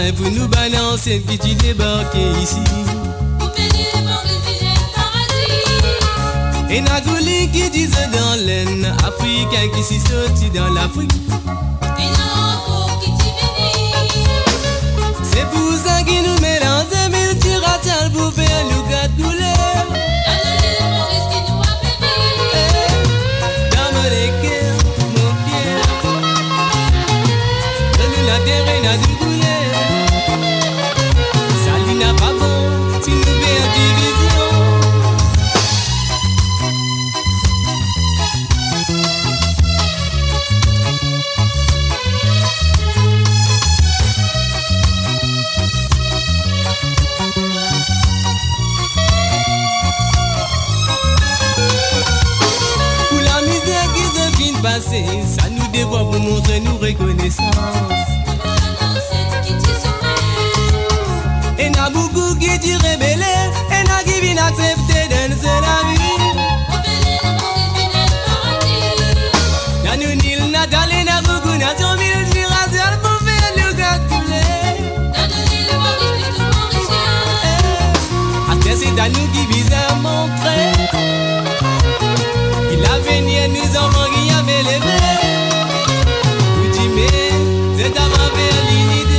travail pour nous balancer qui tu débarqué ici. Et Nagouli qui disent dans l'aine, Africain qui s'y sorti dans l'Afrique. C'est pour ça qu'ils nous mélangent, mais tu rates pour faire nous gâtouler. Dans les cœurs, mon pierre, donne la terre et n'a du boulet. Ça lui n'a pas bon, si nous fait division. Ça nous dévoie pour montrer nos reconnaissances. Et n'a beaucoup qui dit rebelle, et n'a qui vient accepter de nous la vie. N'a nous nil, n'a d'aller, n'a beaucoup, n'a son mille, j'ai rasé pour faire le gâtouler. C'est à nous qui vise à montrer qu'il a venu nous enfants qui avaient les vrais. Vous dites mais c'est à ma faire l'unité.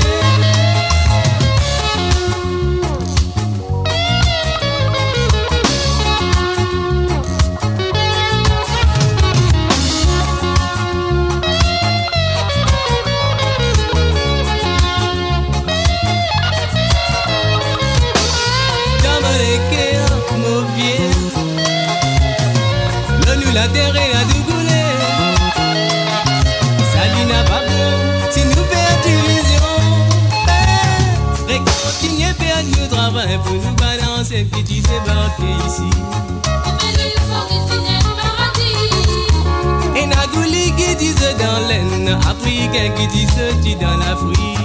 La terre est la dougoulée. Ça lui n'a pas bon si nous faisons division. Continuez à faire du travail pour nous balancer qui tu débarqué ici. Et Nagouli qui disent dans l'aine, Africain qui dit sorti dans l'Afrique.